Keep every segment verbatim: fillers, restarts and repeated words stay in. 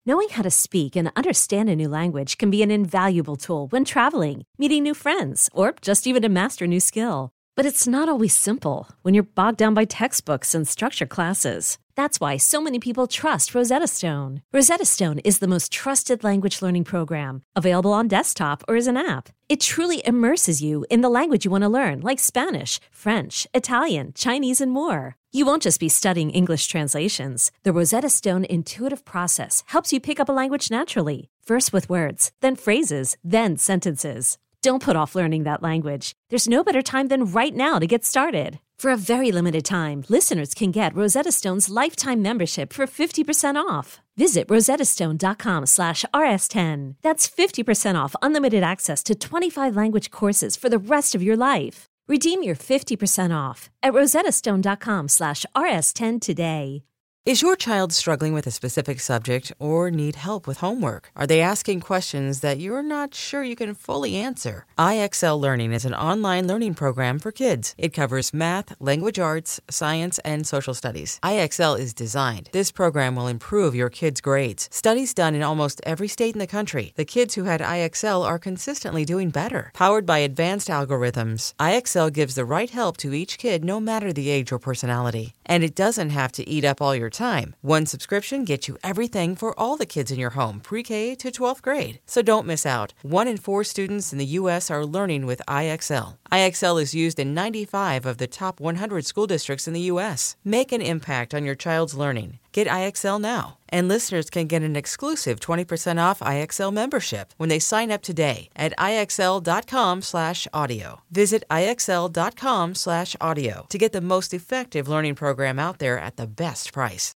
Knowing how to speak and understand a new language can be an invaluable tool when traveling, meeting new friends, or just even to master a new skill. But it's not always simple when you're bogged down by textbooks and structured classes. That's why so many people trust Rosetta Stone. Rosetta Stone is the most trusted language learning program, available on desktop or as an app. It truly immerses you in the language you want to learn, like Spanish, French, Italian, Chinese, and more. You won't just be studying English translations. The Rosetta Stone intuitive process helps you pick up a language naturally, first with words, then phrases, then sentences. Don't put off learning that language. There's no better time than right now to get started. For a very limited time, listeners can get Rosetta Stone's lifetime membership for fifty percent off. Visit rosettastone.com slash rs10. That's fifty percent off unlimited access to twenty-five language courses for the rest of your life. Redeem your fifty percent off at rosettastone.com slash rs10 today. Is your child struggling with a specific subject or need help with homework? Are they asking questions that you're not sure you can fully answer? I X L Learning is an online learning program for kids. It covers math, language arts, science, and social studies. I X L is designed. This program will improve your kids' grades. Studies done in almost every state in the country. The kids who had I X L are consistently doing better. Powered by advanced algorithms, I X L gives the right help to each kid no matter the age or personality. And it doesn't have to eat up all your time. One subscription gets you everything for all the kids in your home, pre-K to twelfth grade. So don't miss out. One in four students in the U S are learning with I X L. I X L is used in ninety-five of the top one hundred school districts in the U S. Make an impact on your child's learning. Get I X L now. And listeners can get an exclusive twenty percent off I X L membership when they sign up today at IXL.com slash audio. Visit IXL.com slash audio to get the most effective learning program out there at the best price.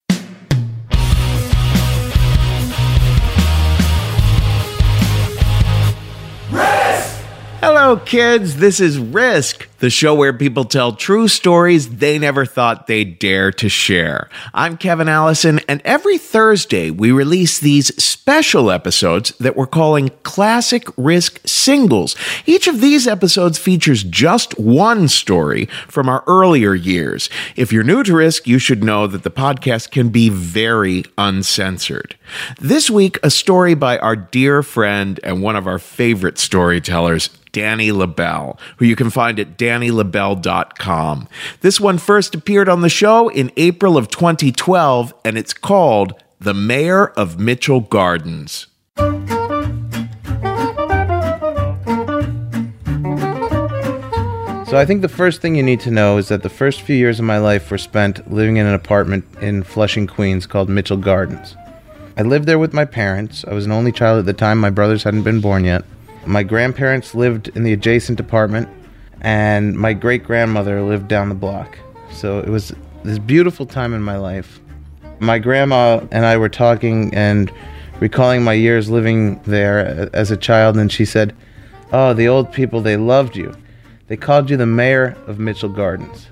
Hello, kids. This is Risk, the show where people tell true stories they never thought they'd dare to share. I'm Kevin Allison, and every Thursday we release these special episodes that we're calling Classic Risk Singles. Each of these episodes features just one story from our earlier years. If you're new to Risk, you should know that the podcast can be very uncensored. This week, a story by our dear friend and one of our favorite storytellers, Danny LaBelle, who you can find at danny labelle dot com. This one first appeared on the show in April of twenty twelve, and it's called The Mayor of Mitchell Gardens. So I think the first thing you need to know is that the first few years of my life were spent living in an apartment in Flushing, Queens called Mitchell Gardens. I lived there with my parents. I was an only child at the time. My brothers hadn't been born yet. My grandparents lived in the adjacent apartment, and my great-grandmother lived down the block. So it was this beautiful time in my life. My grandma and I were talking and recalling my years living there as a child, and she said, "Oh, the old people, they loved you. They called you the mayor of Mitchell Gardens."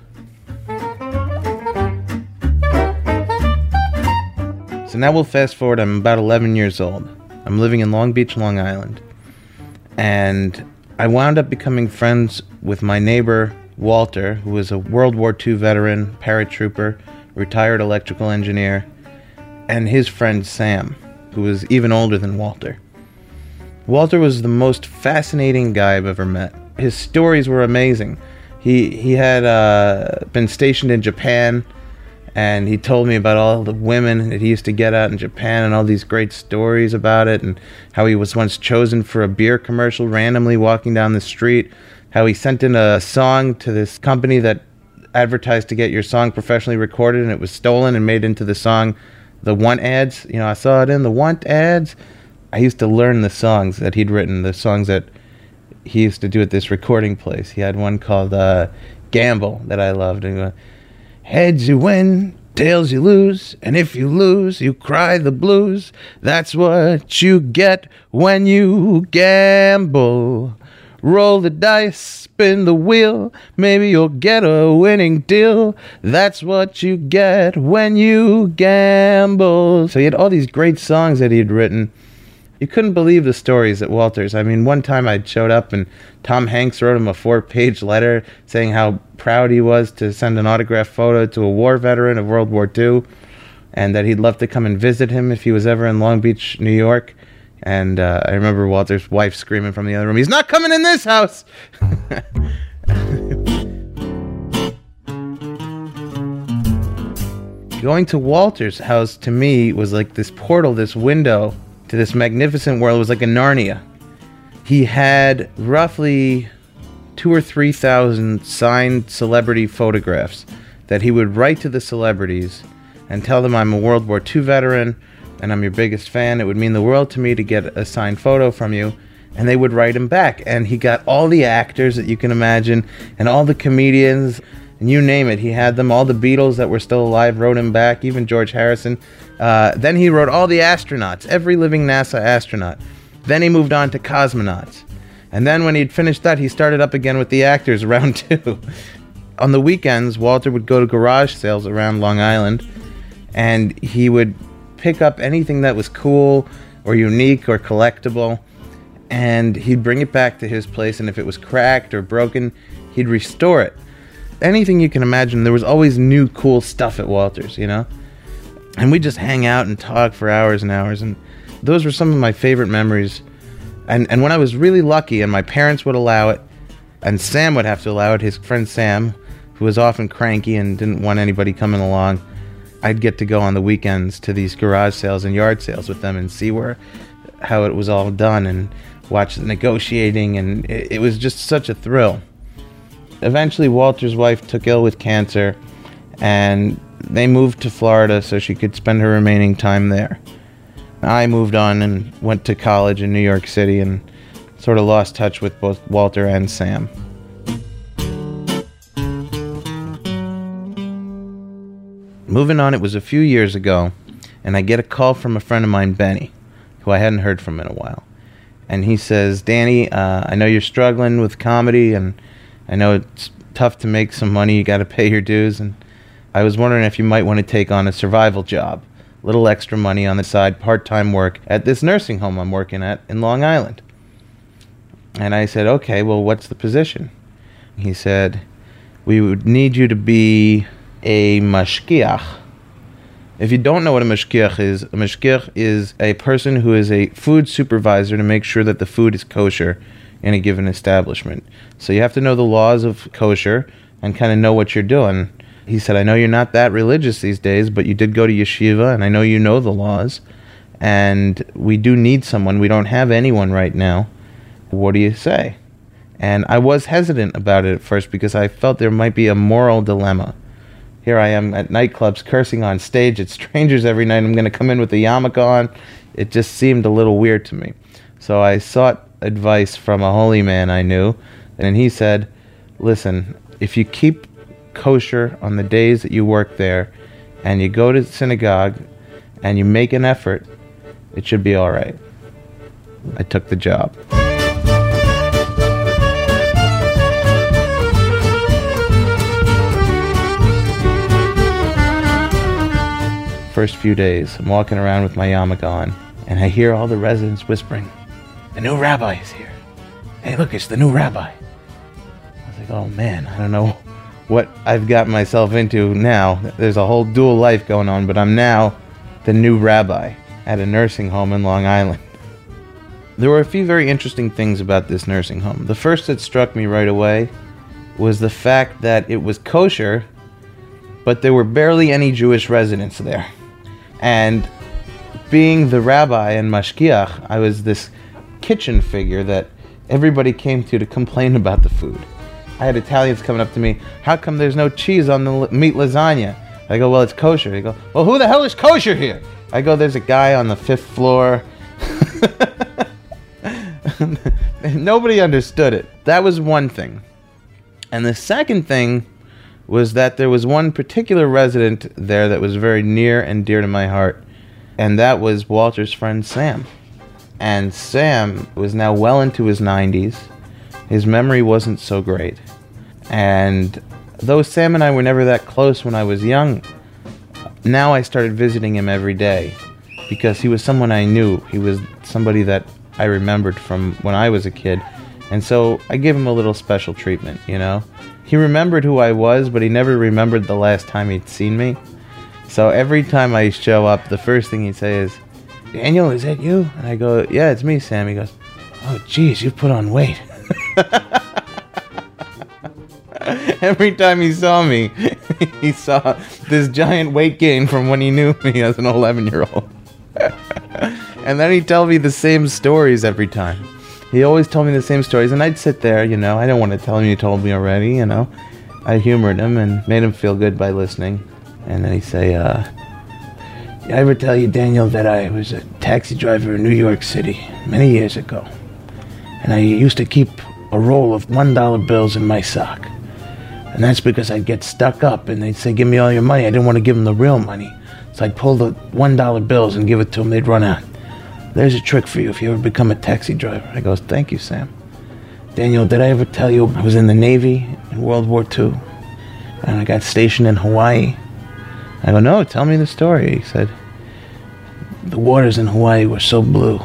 So now we'll fast forward. I'm about eleven years old. I'm living in Long Beach, Long Island. And I wound up becoming friends with my neighbor, Walter, who was a World War Two veteran, paratrooper, retired electrical engineer, and his friend Sam, who was even older than Walter. Walter was the most fascinating guy I've ever met. His stories were amazing. He he had uh, been stationed in Japan, and he told me about all the women that he used to get out in Japan and all these great stories about it, and how he was once chosen for a beer commercial randomly walking down the street, how he sent in a song to this company that advertised to get your song professionally recorded, and it was stolen and made into the song The Want Ads. You know, I saw it in the Want Ads. I used to learn the songs that he'd written, the songs that he used to do at this recording place. He had one called uh, Gamble that I loved. And, uh, heads you win, tails you lose, and if you lose, you cry the blues. That's what you get when you gamble. Roll the dice, spin the wheel, maybe you'll get a winning deal. That's what you get when you gamble. So he had all these great songs that he had written. You couldn't believe the stories at Walter's. I mean, one time I showed up and Tom Hanks wrote him a four-page letter saying how proud he was to send an autographed photo to a war veteran of World War Two. and that he'd love to come and visit him if he was ever in Long Beach, New York. And uh, I remember Walter's wife screaming from the other room, "He's not coming in this house!" Going to Walter's house, to me, was like this portal, this window to this magnificent world. It was like a Narnia. He had roughly two or three thousand signed celebrity photographs that he would write to the celebrities and tell them, "I'm a World War Two veteran and I'm your biggest fan. It would mean the world to me to get a signed photo from you." And they would write him back. And he got all the actors that you can imagine and all the comedians, and you name it. He had them. All the Beatles that were still alive wrote him back, even George Harrison. Uh, then he wrote all the astronauts, every living NASA astronaut. Then he moved on to cosmonauts. And then when he'd finished that, he started up again with the actors, round two. On the weekends, Walter would go to garage sales around Long Island, and he would pick up anything that was cool or unique or collectible, and he'd bring it back to his place, and if it was cracked or broken, he'd restore it. Anything you can imagine. There was always new cool stuff at Walter's, you know? And we'd just hang out and talk for hours and hours, and those were some of my favorite memories. And and when I was really lucky and my parents would allow it, and Sam would have to allow it, his friend Sam, who was often cranky and didn't want anybody coming along, I'd get to go on the weekends to these garage sales and yard sales with them and see where, how it was all done and watch the negotiating, and it, it was just such a thrill. Eventually, Walter's wife took ill with cancer, and they moved to Florida so she could spend her remaining time there. I moved on and went to college in New York City and sort of lost touch with both Walter and Sam. Moving on, it was a few years ago, and I get a call from a friend of mine, Benny, who I hadn't heard from in a while. And he says, "Danny, uh, I know you're struggling with comedy, and I know it's tough to make some money. You got to pay your dues, and I was wondering if you might want to take on a survival job, little extra money on the side, part-time work at this nursing home I'm working at in Long Island." And I said, "Okay, well, what's the position?" He said, "We would need you to be a mashgiach." If you don't know what a mashgiach is, a mashgiach is a person who is a food supervisor to make sure that the food is kosher in a given establishment. So you have to know the laws of kosher and kind of know what you're doing. He said, "I know you're not that religious these days, but you did go to yeshiva, and I know you know the laws, and we do need someone. We don't have anyone right now. What do you say?" And I was hesitant about it at first because I felt there might be a moral dilemma. Here I am at nightclubs cursing on stage at strangers every night. I'm going to come in with a yarmulke on. It just seemed a little weird to me. So I sought advice from a holy man I knew, and he said, "Listen, if you keep kosher on the days that you work there, and you go to synagogue, and you make an effort, it should be all right." I took the job. First few days, I'm walking around with my yarmulke on, and I hear all the residents whispering, "The new rabbi is here. Hey, look, it's the new rabbi." I was like, oh man, I don't know what I've got myself into now. There's a whole dual life going on, but I'm now the new rabbi at a nursing home in Long Island. There were a few very interesting things about this nursing home. The first that struck me right away was the fact that it was kosher, but there were barely any Jewish residents there. And being the rabbi and mashgiach, I was this kitchen figure that everybody came to to complain about the food. I had Italians coming up to me, "How come there's no cheese on the meat lasagna?" I go, "Well, it's kosher." They go, "Well, who the hell is kosher here?" I go, "There's a guy on the fifth floor." Nobody understood it. That was one thing. And the second thing was that there was one particular resident there that was very near and dear to my heart, and that was Walter's friend Sam. And Sam was now well into his nineties. His memory wasn't so great. And though Sam and I were never that close when I was young, now I started visiting him every day because he was someone I knew. He was somebody that I remembered from when I was a kid. And so I gave him a little special treatment, you know? He remembered who I was, but he never remembered the last time he'd seen me. So every time I show up, the first thing he'd say is, Daniel, is that you? And I go, yeah, it's me, Sam. He goes, oh, geez, you've put on weight. Every time he saw me, he saw this giant weight gain from when he knew me as an eleven-year-old. And then he'd tell me the same stories every time. He always told me the same stories, and I'd sit there, you know. I didn't want to tell him you told me already, you know. I humored him and made him feel good by listening. And then he'd say, uh, did I ever tell you, Daniel, that I was a taxi driver in New York City many years ago? And I used to keep a roll of one dollar bills in my sock. And that's because I'd get stuck up and they'd say, give me all your money. I didn't want to give them the real money. So I'd pull the one dollar bills and give it to them. They'd run out. There's a trick for you if you ever become a taxi driver. I goes, thank you, Sam. Daniel, did I ever tell you I was in the Navy in World War Two? And I got stationed in Hawaii. I go, no, tell me the story. He said, the waters in Hawaii were so blue.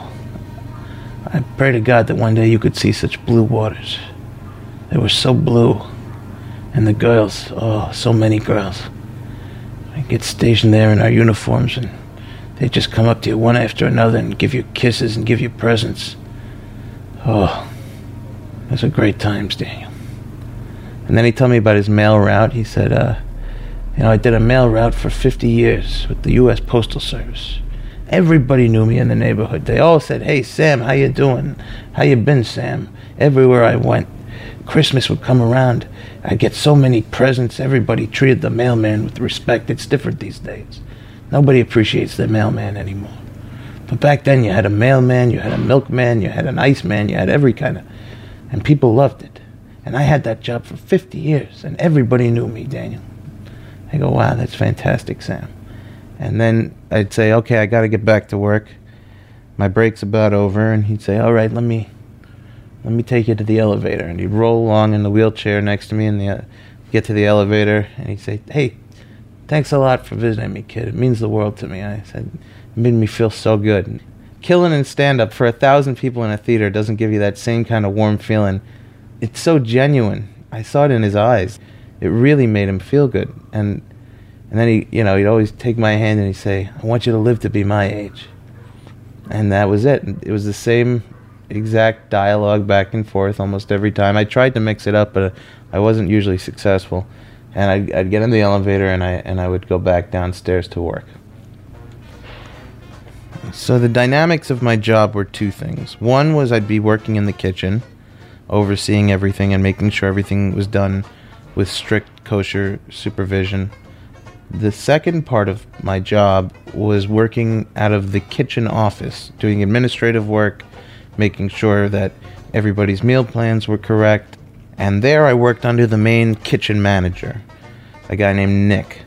I pray to God that one day you could see such blue waters. They were so blue. And the girls, oh, so many girls. I get stationed there in our uniforms and they just come up to you one after another and give you kisses and give you presents. Oh, those are great times, Daniel. And then he told me about his mail route. He said, uh, you know, I did a mail route for fifty years with the U S Postal Service. Everybody knew me in the neighborhood. They all said, hey, Sam, how you doing? How you been, Sam? Everywhere I went, Christmas would come around. I'd get so many presents. Everybody treated the mailman with respect. It's different these days. Nobody appreciates the mailman anymore. But back then you had a mailman, you had a milkman, you had an iceman, you had every kind of... And people loved it. And I had that job for fifty years, and everybody knew me, Daniel. I go, wow, that's fantastic, Sam. And then I'd say, okay, I got to get back to work. My break's about over, and he'd say, all right, let me... Let me take you to the elevator. And he'd roll along in the wheelchair next to me and uh, get to the elevator. And he'd say, hey, thanks a lot for visiting me, kid. It means the world to me. I said, it made me feel so good. And killing in stand-up for a thousand people in a theater doesn't give you that same kind of warm feeling. It's so genuine. I saw it in his eyes. It really made him feel good. And and then he, you know, he'd always take my hand and he'd say, I want you to live to be my age. And that was it. It was the same exact dialogue back and forth almost every time. I tried to mix it up, but I wasn't usually successful. And I'd, I'd get in the elevator and I and I would go back downstairs to work. So the dynamics of my job were two things. One was I'd be working in the kitchen, overseeing everything and making sure everything was done with strict kosher supervision. The second part of my job was working out of the kitchen office, doing administrative work, making sure that everybody's meal plans were correct. And there I worked under the main kitchen manager, a guy named Nick.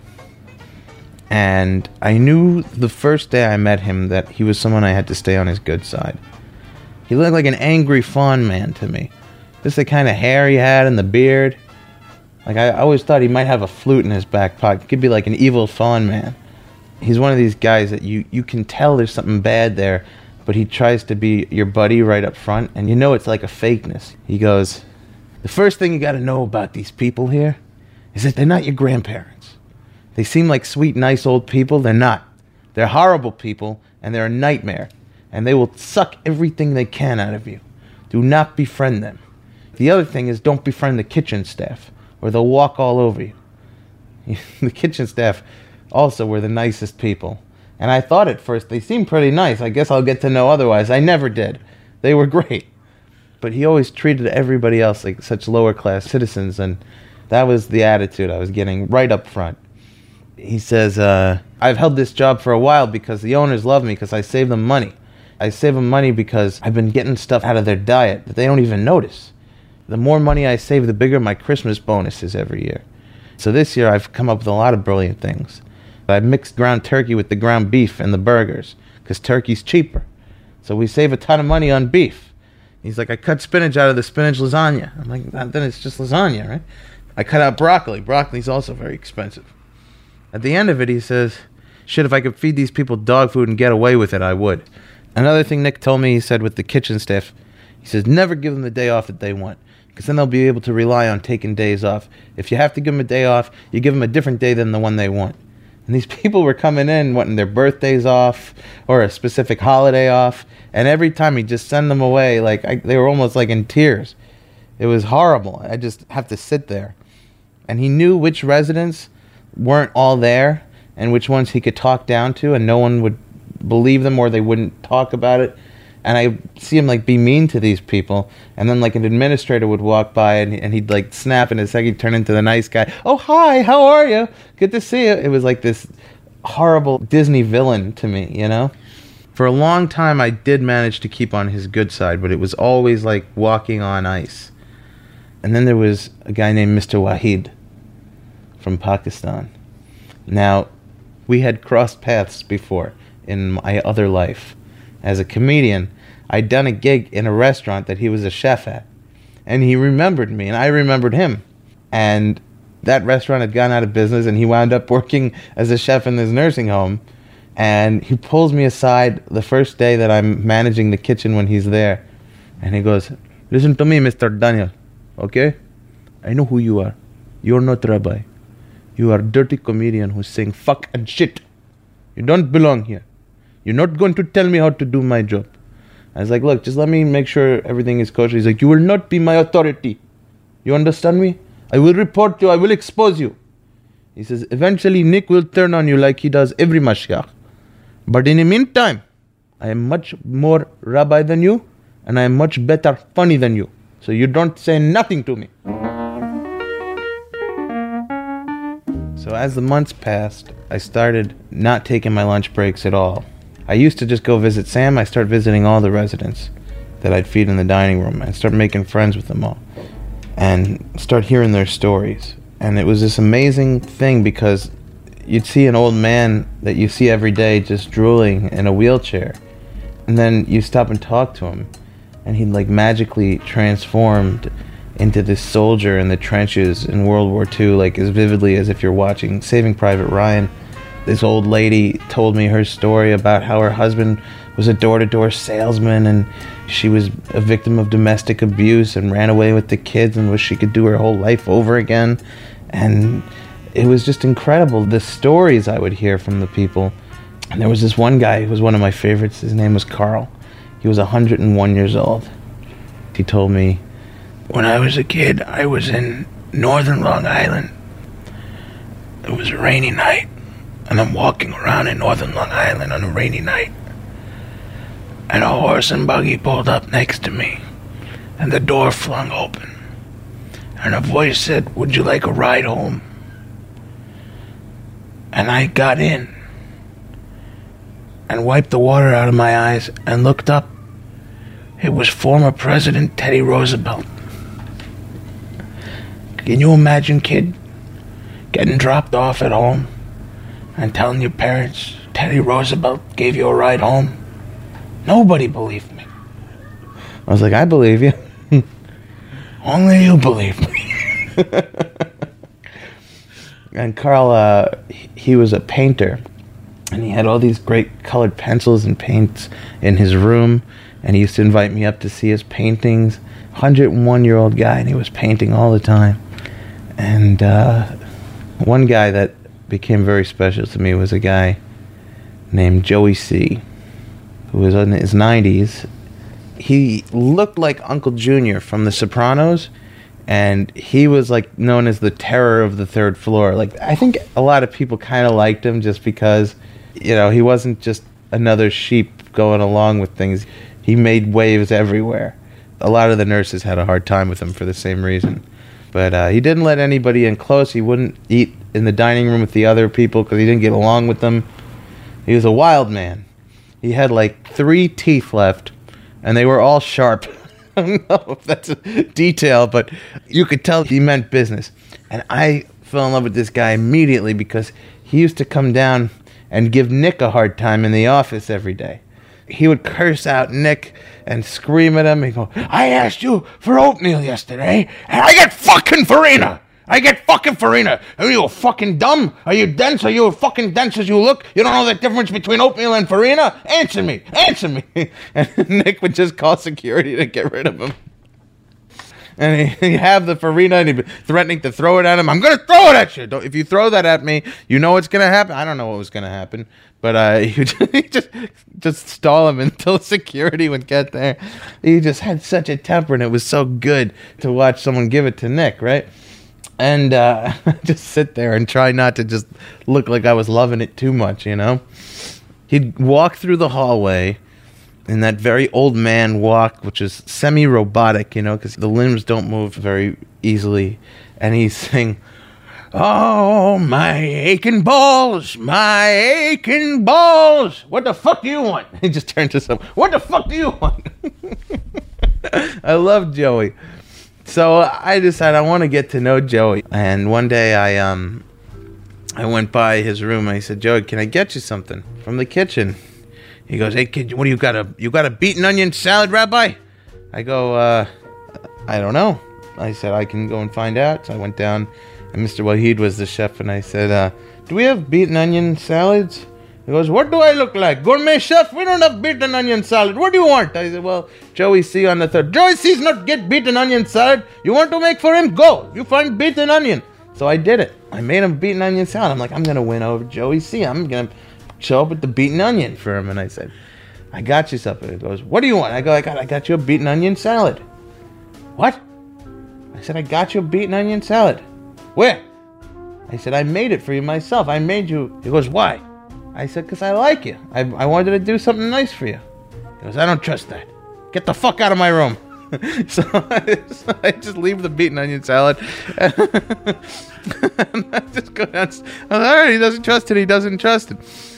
And I knew the first day I met him that he was someone I had to stay on his good side. He looked like an angry fawn man to me. Just the kind of hair he had and the beard. Like, I always thought he might have a flute in his back pocket. He could be like an evil fawn man. He's one of these guys that you, you can tell there's something bad there, but he tries to be your buddy right up front, and you know it's like a fakeness. He goes, the first thing you got to know about these people here is that they're not your grandparents. They seem like sweet, nice old people. They're not. They're horrible people, and they're a nightmare, and they will suck everything they can out of you. Do not befriend them. The other thing is, don't befriend the kitchen staff, or they'll walk all over you. The kitchen staff also were the nicest people. And I thought at first they seemed pretty nice. I guess I'll get to know otherwise. I never did. They were great. But he always treated everybody else like such lower class citizens, and that was the attitude I was getting right up front. He says, uh, I've held this job for a while because the owners love me because I save them money. I save them money because I've been getting stuff out of their diet that they don't even notice. The more money I save, the bigger my Christmas bonus is every year. So this year I've come up with a lot of brilliant things. I mixed ground turkey with the ground beef and the burgers because turkey's cheaper. So we save a ton of money on beef. He's like, I cut spinach out of the spinach lasagna. I'm like, then it's just lasagna, right? I cut out broccoli. Broccoli's also very expensive. At the end of it, he says, shit, if I could feed these people dog food and get away with it, I would. Another thing Nick told me, he said with the kitchen staff, he says, never give them the day off that they want, because then they'll be able to rely on taking days off. If you have to give them a day off, you give them a different day than the one they want. And these people were coming in wanting their birthdays off or a specific holiday off. And every time he'd just send them away, like I, they were almost like in tears. It was horrible. I just have to sit there. And he knew which residents weren't all there and which ones he could talk down to, and no one would believe them or they wouldn't talk about it. And I see him like be mean to these people, and then like an administrator would walk by and, and he'd like snap, and a second he'd turn into the nice guy. Oh, hi, how are you? Good to see you. It was like this horrible Disney villain to me, you know? For a long time I did manage to keep on his good side, but it was always like walking on ice. And then there was a guy named Mister Wahid from Pakistan. Now, we had crossed paths before in my other life. As a comedian, I'd done a gig in a restaurant that he was a chef at. And he remembered me, and I remembered him. And that restaurant had gone out of business, and he wound up working as a chef in this nursing home. And he pulls me aside the first day that I'm managing the kitchen when he's there. And he goes, listen to me, Mister Daniel, okay? I know who you are. You're not Rabbi. You are a dirty comedian who's saying fuck and shit. You don't belong here. You're not going to tell me how to do my job. I was like, look, just let me make sure everything is kosher. He's like, you will not be my authority. You understand me? I will report you. I will expose you. He says, eventually Nick will turn on you like he does every mashiach. But in the meantime, I am much more rabbi than you, and I am much better funny than you. So you don't say nothing to me. So as the months passed, I started not taking my lunch breaks at all. I used to just go visit Sam. I started visiting all the residents that I'd feed in the dining room and start making friends with them all and start hearing their stories. And it was this amazing thing because you'd see an old man that you see every day just drooling in a wheelchair, and then you stop and talk to him and he'd like magically transformed into this soldier in the trenches in World War Two, like as vividly as if you're watching Saving Private Ryan. This old lady told me her story about how her husband was a door-to-door salesman and she was a victim of domestic abuse and ran away with the kids and wished she could do her whole life over again. And it was just incredible, the stories I would hear from the people. And there was this one guy who was one of my favorites. His name was Carl. He was one hundred one years old. He told me, when I was a kid, I was in northern Long Island. It was a rainy night. And I'm walking around in northern Long Island on a rainy night. And a horse and buggy pulled up next to me. And the door flung open. And a voice said, would you like a ride home? And I got in. And wiped the water out of my eyes and looked up. It was former President Teddy Roosevelt. Can you imagine, kid, getting dropped off at home and telling your parents Teddy Roosevelt gave you a ride home? Nobody believed me. I was like, I believe you. Only you believe me. And Carl, uh, he was a painter. And he had all these great colored pencils and paints in his room. And he used to invite me up to see his paintings. one hundred one year old guy, and he was painting all the time. And uh, one guy that became very special to me was a guy named Joey C., who was in his nineties. He looked like Uncle Junior from The Sopranos, and he was like known as the terror of the third floor. Like, I think a lot of people kind of liked him just because, you know, he wasn't just another sheep going along with things. He made waves everywhere. A lot of the nurses had a hard time with him for the same reason. But uh, he didn't let anybody in close. He wouldn't eat in the dining room with the other people because he didn't get along with them. He was a wild man. He had like three teeth left, and they were all sharp. I don't know if that's a detail, but you could tell he meant business. And I fell in love with this guy immediately because he used to come down and give Nick a hard time in the office every day. He would curse out Nick and scream at him. He'd go, I asked you for oatmeal yesterday, and I get fucking farina. I get fucking farina. Are you fucking dumb? Are you dense? Are you fucking dense as you look? You don't know the difference between oatmeal and farina? Answer me. Answer me. And Nick would just call security to get rid of him. And he, he have the farina and he threatening to throw it at him. I'm going to throw it at you. Don't, if you throw that at me, you know what's going to happen. I don't know what was going to happen. But uh, he, just, he just just stall him until security would get there. He just had such a temper, and it was so good to watch someone give it to Nick, right? And uh, just sit there and try not to just look like I was loving it too much, you know? He'd walk through the hallway in that very old man walk, which is semi-robotic, you know, because the limbs don't move very easily. And he'd sing, "Oh, my aching balls, my aching balls. What the fuck do you want?" He just turned to someone. "What the fuck do you want?" I love Joey. So I decided I want to get to know Joey. And one day I um I went by his room and I said, "Joey, can I get you something from the kitchen?" He goes, "Hey kid, what do you got? A you got a beaten onion salad, Rabbi?" I go, uh, "I don't know." I said, "I can go and find out." So I went down. And Mister Wahid was the chef, and I said, uh, "Do we have beaten onion salads?" He goes, "What do I look like? Gourmet chef? We don't have beaten onion salad. What do you want?" I said, "Well, Joey C on the third. Joey C's not get beaten onion salad. You want to make for him? Go. You find beaten onion." So I did it. I made him beaten onion salad. I'm like, I'm going to win over Joey C. I'm going to show up with the beaten onion for him. And I said, "I got you something." He goes, "What do you want?" I go, I got, I got you a beaten onion salad." "What?" I said, "I got you a beaten onion salad." "Where?" I said, "I made it for you myself. I made you." He goes, "Why?" I said, "Because I like you. I, I wanted to do something nice for you." He goes, "I don't trust that. Get the fuck out of my room." so, I, so I just leave the beaten onion salad. and I just go down. I was like, all right, he doesn't trust it. He doesn't trust it.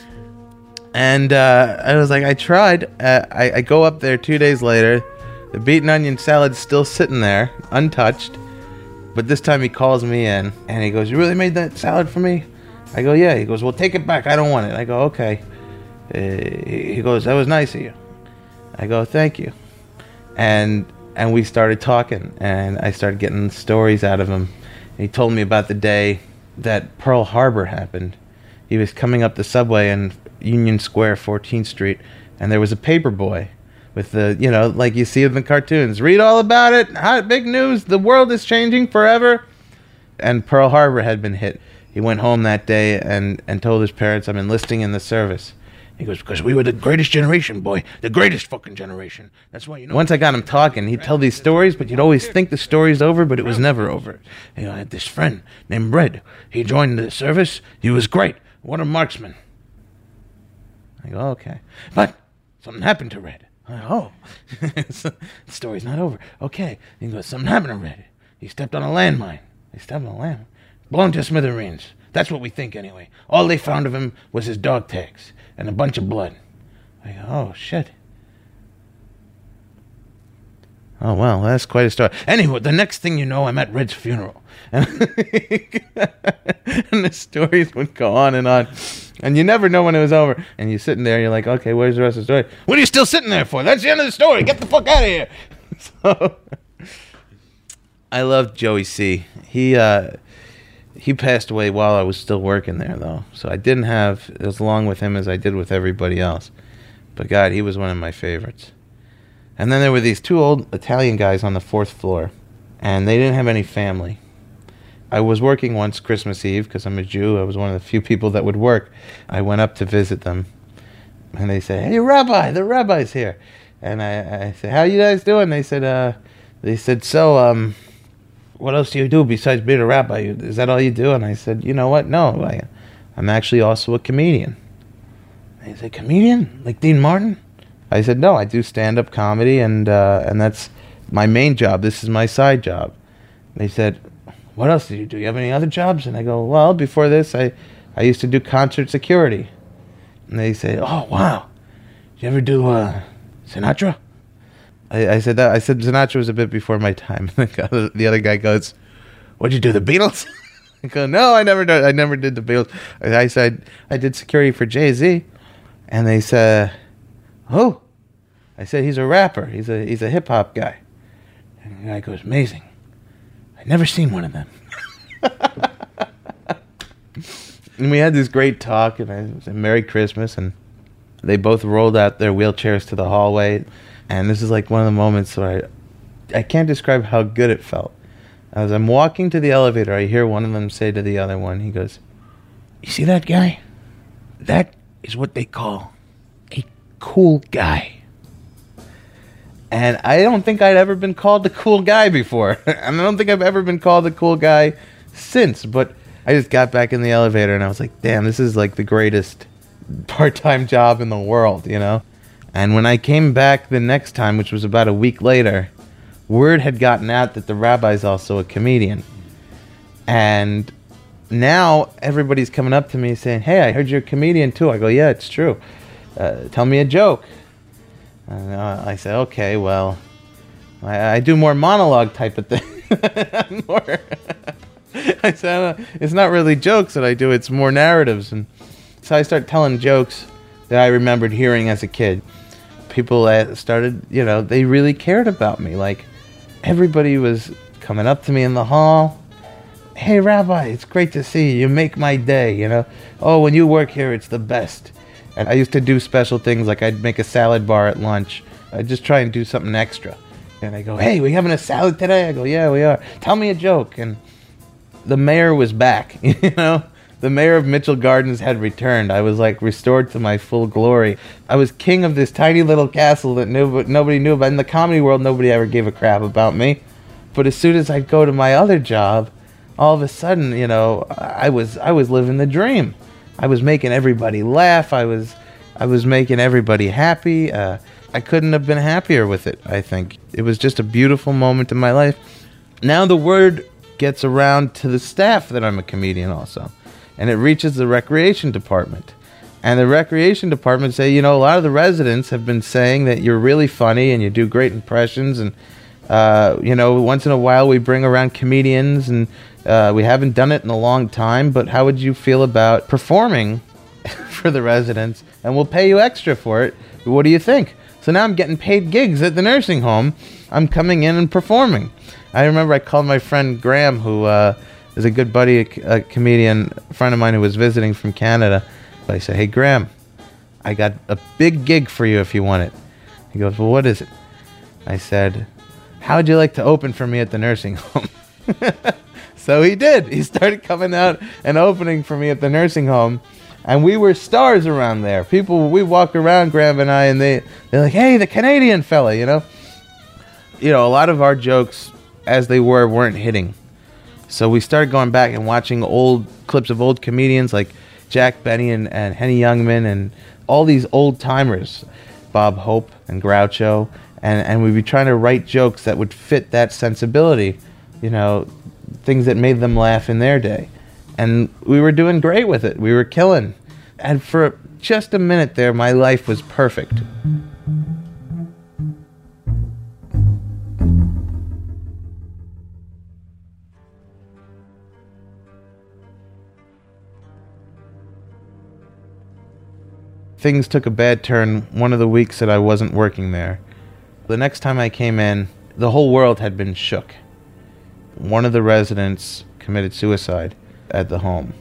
And uh, I was like, I tried. Uh, I, I go up there two days later. The beaten onion salad's still sitting there, untouched. But this time he calls me in, and he goes, "You really made that salad for me?" I go, "Yeah." He goes, "Well, take it back. I don't want it." I go, "Okay." Uh, he goes, "That was nice of you." I go, "Thank you." And and we started talking, and I started getting stories out of him. He told me about the day that Pearl Harbor happened. He was coming up the subway in Union Square, fourteenth Street, and there was a paper boy with the, you know, like you see in the cartoons. Read all about it. Hot, big news. The world is changing forever. And Pearl Harbor had been hit. He went home that day and, and told his parents, "I'm enlisting in the service." He goes, "Because we were the greatest generation, boy. The greatest fucking generation. That's why, you know." Once I got him talking, he'd tell these stories, but you'd always think the story's over, but it was never over. You know, I had this friend named Red. He joined the service. He was great. What a marksman. I go, "Okay. But something happened to Red." I go, "Oh." So, the story's not over. "Okay." He goes, "Something happened to Red. He stepped on a landmine." He stepped on a landmine. "Blown to smithereens. That's what we think anyway. All they found of him was his dog tags and a bunch of blood." I go, "Oh, shit." "Oh, well, that's quite a story." Anyway, the next thing you know, I'm at Red's funeral. And, and the stories would go on and on. And you never know when it was over. And you're sitting there, and you're like, "Okay, where's the rest of the story?" "What are you still sitting there for? That's the end of the story. Get the fuck out of here." So, I loved Joey C. He, uh... He passed away while I was still working there, though. So I didn't have as long with him as I did with everybody else. But, God, he was one of my favorites. And then there were these two old Italian guys on the fourth floor. And they didn't have any family. I was working once Christmas Eve, because I'm a Jew. I was one of the few people that would work. I went up to visit them. And they said, "Hey, Rabbi, the rabbi's here." And I, I said, "How you guys doing?" They said, uh, they said, so, um... "What else do you do besides being a rabbi? Is that all you do?" And I said, "You know what? No, I, I'm actually also a comedian." And he said, "Comedian? Like Dean Martin?" I said, "No, I do stand-up comedy, and uh, and that's my main job. This is my side job." And they said, "What else do you do? You have any other jobs?" And I go, "Well, before this, I, I used to do concert security." And they say, "Oh, wow. Did you ever do uh, Sinatra?" I, I said that. I said Sinatra was a bit before my time. The other guy goes, "What'd you do, the Beatles?" I go, "No, I never did. I never did the Beatles." I said I did security for Jay-Z, and they said, "Oh," I said, "He's a rapper. He's a he's a hip hop guy." And the guy goes, "Amazing. I've never seen one of them." And we had this great talk, and I said, "Merry Christmas," and they both rolled out their wheelchairs to the hallway. And this is like one of the moments where I, I can't describe how good it felt. As I'm walking to the elevator, I hear one of them say to the other one, he goes, "You see that guy? That is what they call a cool guy." And I don't think I'd ever been called a cool guy before. And I don't think I've ever been called a cool guy since. But I just got back in the elevator and I was like, damn, this is like the greatest part-time job in the world, you know? And when I came back the next time, which was about a week later, word had gotten out that the rabbi's also a comedian. And now everybody's coming up to me saying, "Hey, I heard you're a comedian too." I go, "Yeah, it's true. Uh, tell me a joke." And uh, I said, "Okay, well, I, I do more monologue type of thing." more I said, uh, "It's not really jokes that I do, it's more narratives." And so I started telling jokes that I remembered hearing as a kid. People uh, started, you know, they really cared about me. Like, everybody was coming up to me in the hall. "Hey, Rabbi, it's great to see you. You make my day, you know. Oh, when you work here, it's the best." And I used to do special things, like I'd make a salad bar at lunch. I'd just try and do something extra. And I go, "Hey, we having a salad today?" I go, "Yeah, we are. Tell me a joke." And the mayor was back, you know. The mayor of Mitchell Gardens had returned. I was like restored to my full glory. I was king of this tiny little castle that nobody, nobody knew about. In the comedy world, nobody ever gave a crap about me. But as soon as I'd go to my other job, all of a sudden, you know, I was I was living the dream. I was making everybody laugh. I was I was making everybody happy. Uh, I couldn't have been happier with it, I think. It was just a beautiful moment in my life. Now the word gets around to the staff that I'm a comedian also. And it reaches the recreation department. And the recreation department say, you know, a lot of the residents have been saying that you're really funny and you do great impressions. And, uh, you know, once in a while we bring around comedians and uh, we haven't done it in a long time. But how would you feel about performing for the residents? And we'll pay you extra for it. What do you think? So now I'm getting paid gigs at the nursing home. I'm coming in and performing. I remember I called my friend Graham, who uh, is a good buddy, a, a comedian, a friend of mine who was visiting from Canada. I said, "Hey, Graham, I got a big gig for you if you want it." He goes, "Well, what is it?" I said, "How would you like to open for me at the nursing home?" So he did. He started coming out and opening for me at the nursing home. And we were stars around there. People, we walk around, Graham and I, and they, they're like, "Hey, the Canadian fella," you know? You know, a lot of our jokes, as they were, weren't hitting. So we started going back and watching old clips of old comedians like Jack Benny and, and Henny Youngman and all these old timers, Bob Hope and Groucho. And, and we'd be trying to write jokes that would fit that sensibility, you know, things that made them laugh in their day. And we were doing great with it. We were killing. And for just a minute there, my life was perfect. Things took a bad turn one of the weeks that I wasn't working there. The next time I came in, the whole world had been shook. One of the residents committed suicide at the home.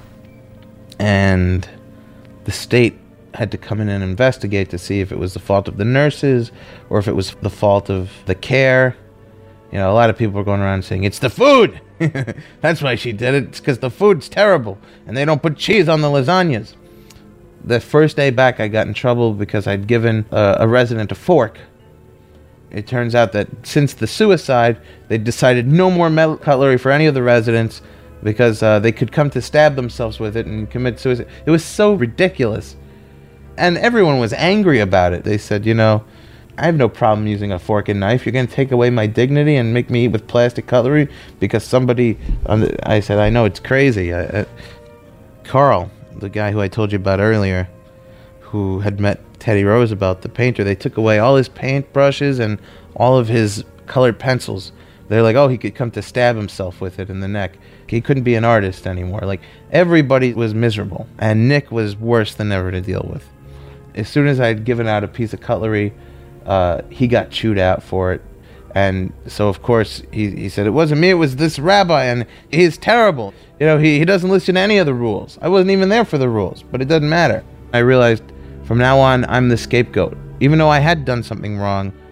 And the state had to come in and investigate to see if it was the fault of the nurses or if it was the fault of the care. You know, a lot of people were going around saying, "It's the food! That's why she did it. It's because the food's terrible and they don't put cheese on the lasagnas." The first day back, I got in trouble because I'd given a, a resident a fork. It turns out that since the suicide, they decided no more metal cutlery for any of the residents because uh, they could come to stab themselves with it and commit suicide. It was so ridiculous. And everyone was angry about it. They said, you know, "I have no problem using a fork and knife. You're going to take away my dignity and make me eat with plastic cutlery because somebody..." On the, I said, "I know, it's crazy." I, I, Carl, the guy who I told you about earlier, who had met Teddy Roosevelt, the painter, they took away all his paint brushes and all of his colored pencils. They're like, oh, he could come to stab himself with it in the neck. He couldn't be an artist anymore. Like, everybody was miserable, and Nick was worse than ever to deal with. As soon as I had given out a piece of cutlery, uh, he got chewed out for it. And so, of course, he, he said, "It wasn't me, it was this rabbi, and he's terrible. You know, he, he doesn't listen to any of the rules. I wasn't even there for the rules, but it doesn't matter." I realized from now on, I'm the scapegoat. Even though I had done something wrong,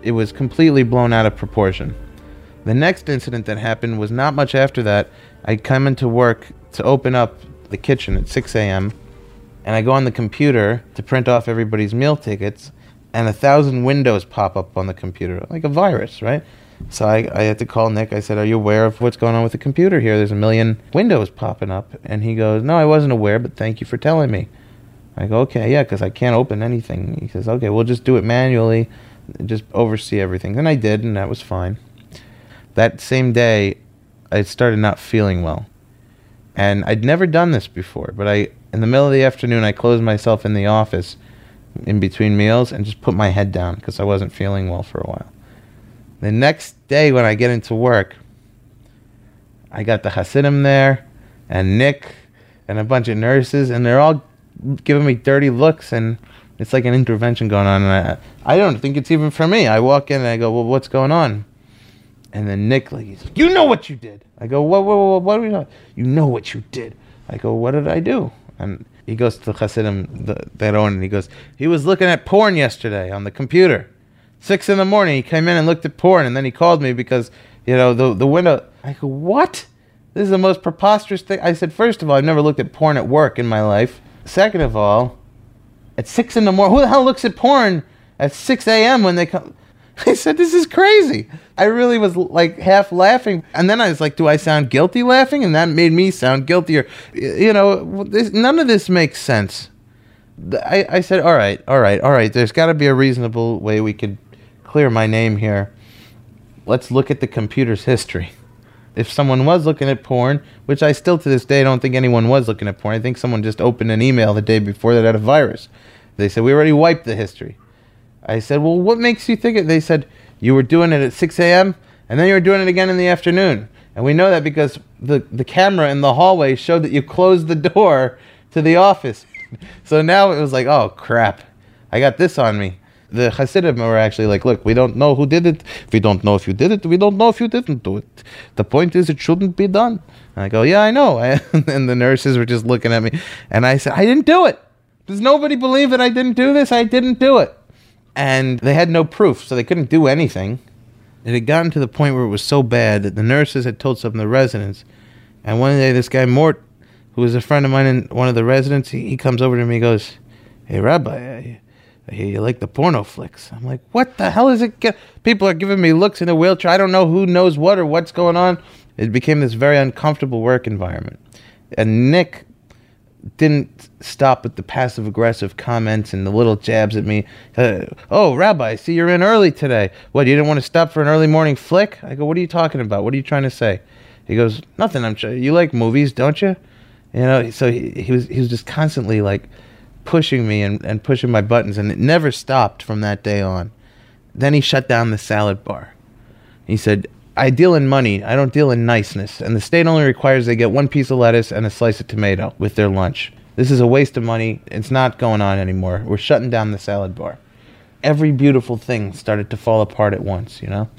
it was completely blown out of proportion. The next incident that happened was not much after that. I come into work to open up the kitchen at six a.m. and I go on the computer to print off everybody's meal tickets, and a thousand windows pop up on the computer, like a virus, right? So I, I had to call Nick. I said, are you aware of what's going on with the computer here? There's a million windows popping up. And he goes, no, I wasn't aware, but thank you for telling me. I go, okay, yeah, because I can't open anything. He says, okay, we'll just do it manually, just oversee everything. And I did, and that was fine. That same day, I started not feeling well. And I'd never done this before, but I, in the middle of the afternoon, I closed myself in the office in between meals and just put my head down because I wasn't feeling well for a while. The next day when I get into work, I got the Hasidim there and Nick and a bunch of nurses, and they're all giving me dirty looks, and it's like an intervention going on. And I, I don't think it's even for me. I walk in and I go, well, what's going on? And then Nick, like, he's like, you know what you did. I go, what, what, what, what do we know? You know what you did. I go, what did I do? And he goes to the Hasidim, the, that own, and he goes, he was looking at porn yesterday on the computer. Six in the morning, he came in and looked at porn, and then he called me because, you know, the the window. I go, what? This is the most preposterous thing. I said, first of all, I've never looked at porn at work in my life. Second of all, at six in the morning, who the hell looks at porn at six a.m. when they come? I said, this is crazy. I really was like half laughing. And then I was like, do I sound guilty laughing? And that made me sound guiltier. You know, this, none of this makes sense. I, I said, all right, all right, all right. There's got to be a reasonable way we could clear my name here. Let's look at the computer's history. If someone was looking at porn, which I still to this day don't think anyone was looking at porn. I think someone just opened an email the day before that had a virus. They said, we already wiped the history. I said, well, what makes you think it? They said, you were doing it at six a.m. and then you were doing it again in the afternoon. And we know that because the, the camera in the hallway showed that you closed the door to the office. So now it was like, oh, crap. I got this on me. The Hasidim were actually like, look, we don't know who did it. We don't know if you did it. We don't know if you didn't do it. The point is it shouldn't be done. And I go, yeah, I know. And the nurses were just looking at me. And I said, I didn't do it. Does nobody believe that I didn't do this? I didn't do it. And they had no proof, so they couldn't do anything. It had gotten to the point where it was so bad that the nurses had told some of the residents. And one day, this guy, Mort, who was a friend of mine and one of the residents, he, he comes over to me and goes, hey, Rabbi, I, I hear you like the porno flicks. I'm like, what the hell is it? Get-? People are giving me looks in a wheelchair. I don't know who knows what or what's going on. It became this very uncomfortable work environment. And Nick didn't stop with the passive-aggressive comments and the little jabs at me. Uh, oh, Rabbi, I see you're in early today. What, you didn't want to stop for an early morning flick? I go, what are you talking about? What are you trying to say? He goes, nothing. I'm sure you like movies, don't you? You know, so he, he was he was just constantly like pushing me and, and pushing my buttons, and it never stopped from that day on. Then he shut down the salad bar. He said, I deal in money, I don't deal in niceness, and the state only requires they get one piece of lettuce and a slice of tomato with their lunch. This is a waste of money. It's not going on anymore. We're shutting down the salad bar. Every beautiful thing started to fall apart at once, you know?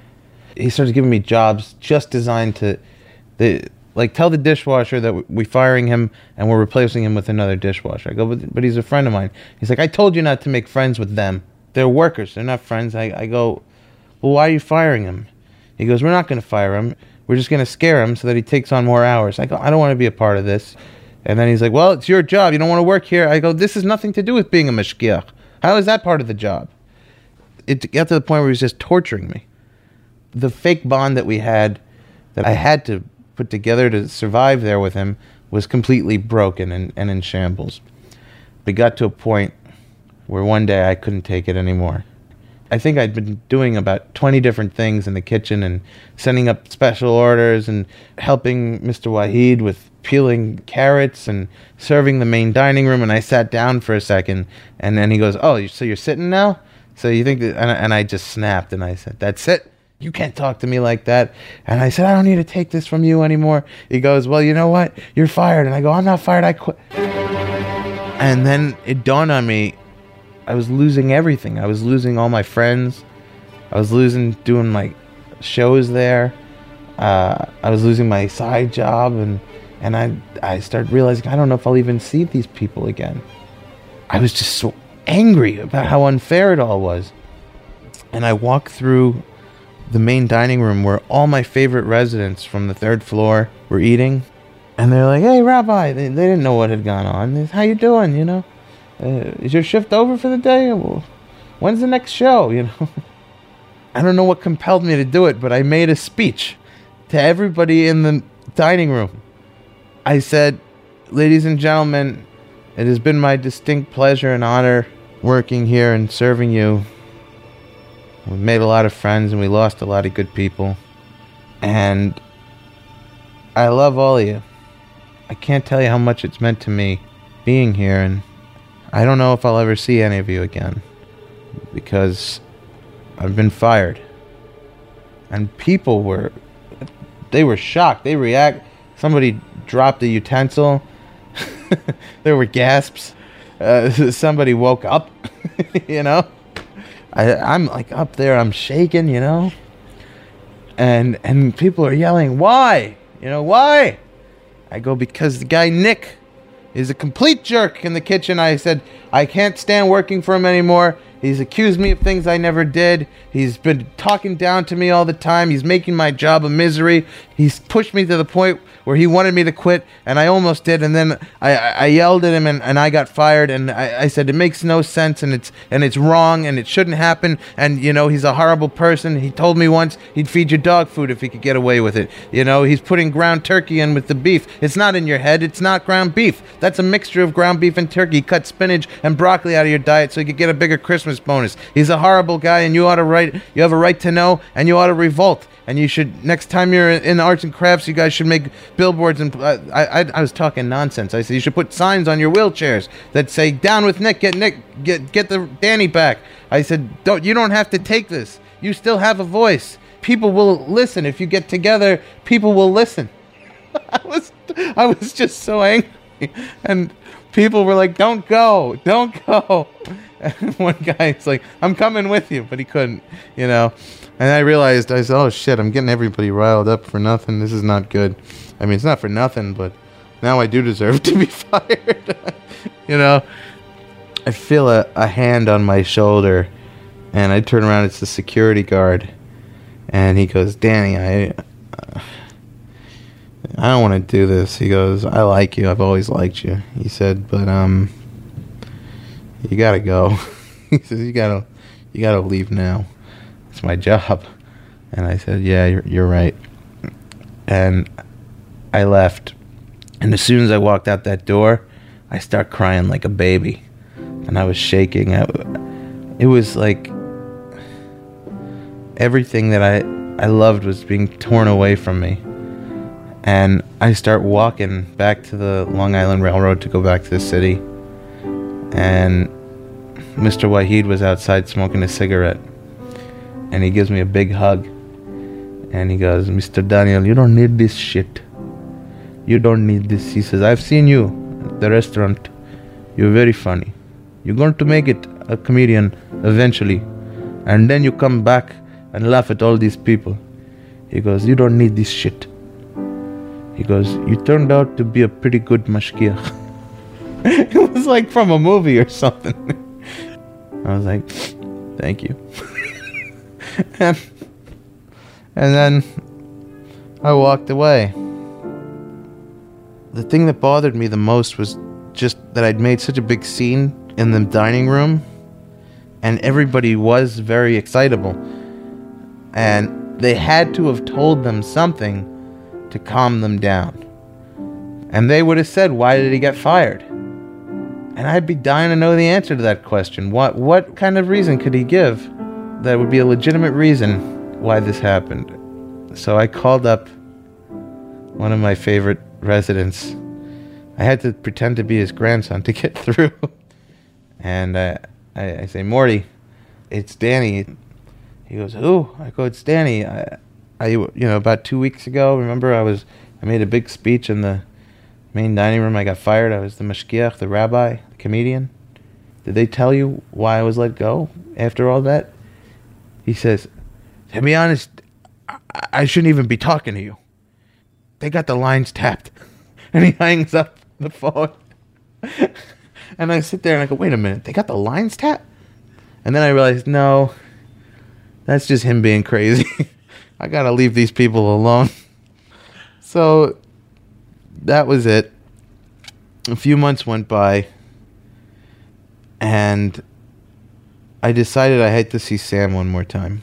He started giving me jobs just designed to, the, like, tell the dishwasher that we're firing him and we're replacing him with another dishwasher. I go, but, but he's a friend of mine. He's like, I told you not to make friends with them. They're workers. They're not friends. I, I go, well, why are you firing him? He goes, we're not going to fire him. We're just going to scare him so that he takes on more hours. I go, I don't want to be a part of this. And then he's like, well, it's your job. You don't want to work here. I go, this has nothing to do with being a mashgiach. How is that part of the job? It got to the point where he was just torturing me. The fake bond that we had, that I had to put together to survive there with him, was completely broken and, and in shambles. We got to a point where one day I couldn't take it anymore. I think I'd been doing about twenty different things in the kitchen and sending up special orders and helping Mister Wahid with peeling carrots and serving the main dining room. And I sat down for a second, and then he goes, oh, so you're sitting now? So you think that, and I, and I just snapped and I said, that's it. You can't talk to me like that. And I said, I don't need to take this from you anymore. He goes, well, you know what? You're fired. And I go, I'm not fired. I quit. And then it dawned on me, I was losing everything. I was losing all my friends. I was losing doing my shows there. Uh, I was losing my side job. And, and I, I started realizing, I don't know if I'll even see these people again. I was just so angry about how unfair it all was. And I walk through the main dining room where all my favorite residents from the third floor were eating. And they're like, hey, Rabbi. They, they didn't know what had gone on. They, how you doing, you know? Uh, is your shift over for the day? Well, when's the next show, you know? I don't know what compelled me to do it, but I made a speech to everybody in the dining room. I said, ladies and gentlemen, it has been my distinct pleasure and honor working here and serving you. We've made a lot of friends and we lost a lot of good people. And I love all of you. I can't tell you how much it's meant to me being here, and I don't know if I'll ever see any of you again because I've been fired. And people were, they were shocked. They react. Somebody dropped a utensil. There were gasps. Uh, somebody woke up, you know. I, I'm like up there. I'm shaking, you know. And and people are yelling, why? You know, why? I go, because the guy Nick is a complete jerk in the kitchen. I said, I can't stand working for him anymore. He's accused me of things I never did. He's been talking down to me all the time. He's making my job a misery. He's pushed me to the point where he wanted me to quit, and I almost did. And then I, I yelled at him, and, and I got fired. And I, I said, it makes no sense, and it's and it's wrong, and it shouldn't happen. And, you know, he's a horrible person. He told me once he'd feed your dog food if he could get away with it. You know, he's putting ground turkey in with the beef. It's not in your head. It's not ground beef. That's a mixture of ground beef and turkey. Cut spinach and broccoli out of your diet so you could get a bigger Christmas bonus. He's a horrible guy, and you ought to right. You have a right to know, and you ought to revolt. And you should, next time you're in the arts and crafts, you guys should make billboards. And uh, I, I, I was talking nonsense. I said you should put signs on your wheelchairs that say "Down with Nick, get Nick, get get the Danny back." I said, don't you don't have to take this. You still have a voice. People will listen if you get together. People will listen. I was, I was just so angry, and people were like, "Don't go, don't go." And one guy's like, I'm coming with you, but he couldn't, you know. And I realized, I said, oh shit, I'm getting everybody riled up for nothing. This is not good. I mean, it's not for nothing, but now I do deserve to be fired. You know, I feel a, a hand on my shoulder, and I turn around, it's the security guard, and he goes, Danny, I, uh, I don't want to do this. He goes, I like you. I've always liked you. He said, but, um... you gotta go. He says, you gotta you gotta leave now. It's my job. And I said, yeah, you're, you're right. And I left. And as soon as I walked out that door, I start crying like a baby. And I was shaking. I, it was like everything that I, I loved was being torn away from me. And I start walking back to the Long Island Railroad to go back to the city. And Mister Wahid was outside smoking a cigarette, and he gives me a big hug, and he goes, Mister Daniel, you don't need this shit. You don't need this. He says, I've seen you at the restaurant. You're very funny. You're going to make it a comedian eventually, and then you come back and laugh at all these people. He goes, you don't need this shit. He goes, you turned out to be a pretty good mashgiach. It was like from a movie or something. I was like, thank you. and, and then I walked away. The thing that bothered me the most was just that I'd made such a big scene in the dining room, and everybody was very excitable. And they had to have told them something to calm them down. And they would have said, why did he get fired? And I'd be dying to know the answer to that question. What what kind of reason could he give that would be a legitimate reason why this happened? So I called up one of my favorite residents. I had to pretend to be his grandson to get through. And I, I, I say, Morty, it's Danny. He goes, who? I go, it's Danny. I, I, you know, about two weeks ago, remember I was, I made a big speech in the main dining room. I got fired. I was the mashgiach, the rabbi, the comedian. Did they tell you why I was let go after all that? He says, to be honest, I, I shouldn't even be talking to you. They got the lines tapped. And he hangs up the phone. And I sit there and I go, wait a minute, they got the lines tapped? And then I realized, no, That's just him being crazy. I gotta leave these people alone. So that was it. A few months went by, and I decided I had to see Sam one more time.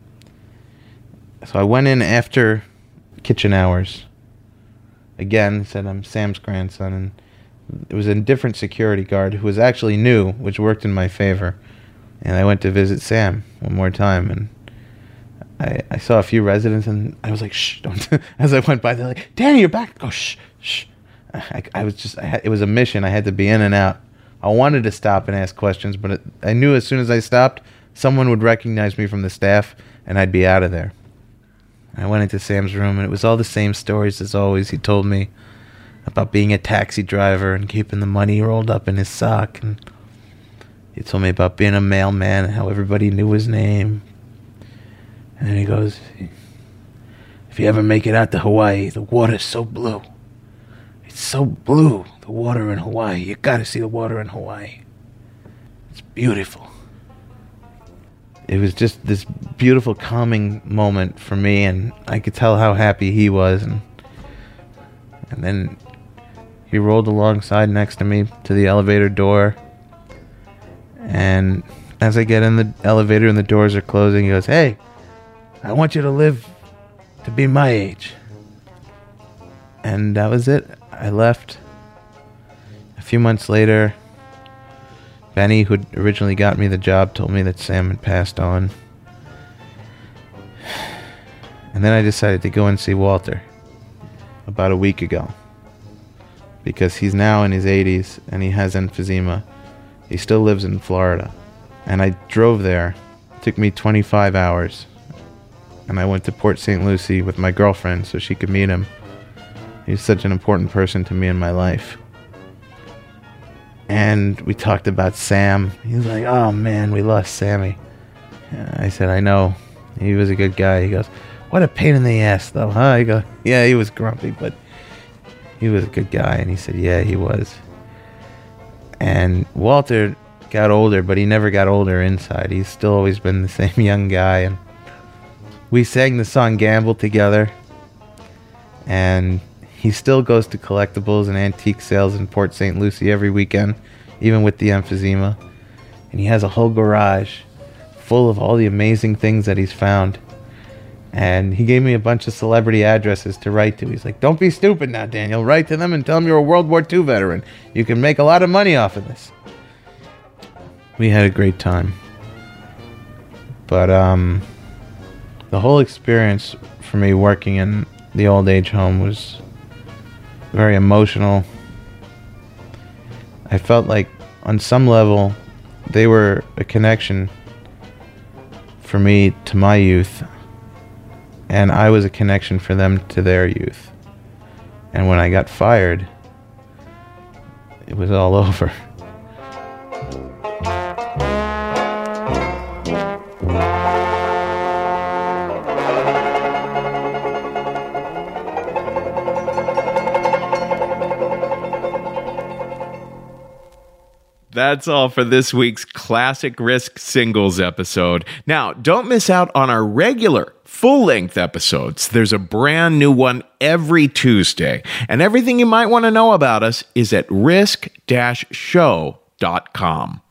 So I went in after kitchen hours. Again, said I'm Sam's grandson, and it was a different security guard who was actually new, which worked in my favor. And I went to visit Sam one more time, and I, I saw a few residents, and I was like, shh, don't. As I went by, they're like, Danny, you're back. Go, shh, shh. I, I was just, I had, it was a mission. I had to be in and out. I wanted to stop and ask questions, but it, I knew as soon as I stopped, someone would recognize me from the staff, and I'd be out of there. I went into Sam's room, and it was all the same stories as always. He told me about being a taxi driver and keeping the money rolled up in his sock, and he told me about being a mailman and how everybody knew his name. And then he goes, if you ever make it out to Hawaii, the water's so blue. It's so blue, the water in Hawaii. You gotta see the water in Hawaii. It's beautiful. It was just this beautiful, calming moment for me, and I could tell how happy he was. And, and then he rolled alongside next to me to the elevator door. And as I get in the elevator and the doors are closing, he goes, hey, I want you to live to be my age. And that was it. I left. A few months later, Benny, who originally got me the job, told me that Sam had passed on. And then I decided to go and see Walter about a week ago, because he's now in his eighties and he has emphysema. He still lives in Florida. And I drove there. It took me twenty-five hours. And I went to Port Saint Lucie with my girlfriend so she could meet him. He's such an important person to me in my life. And we talked about Sam. He's like, oh man, we lost Sammy. I said, I know. He was a good guy. He goes, what a pain in the ass though, huh? I go, yeah, he was grumpy, but he was a good guy. And he said, yeah, he was. And Walter got older, but he never got older inside. He's still always been the same young guy. And we sang the song Gamble together. And he still goes to collectibles and antique sales in Port Saint Lucie every weekend, even with the emphysema. And he has a whole garage full of all the amazing things that he's found. And he gave me a bunch of celebrity addresses to write to. He's like, don't be stupid now, Daniel. Write to them and tell them you're a World War Two veteran. You can make a lot of money off of this. We had a great time. But um, the whole experience for me working in the old age home was very emotional. I felt like on some level they were a connection for me to my youth, and I was a connection for them to their youth. And when I got fired, it was all over. That's all for this week's Classic Risk Singles episode. Now, don't miss out on our regular full-length episodes. There's a brand new one every Tuesday. And everything you might want to know about us is at risk dash show dot com.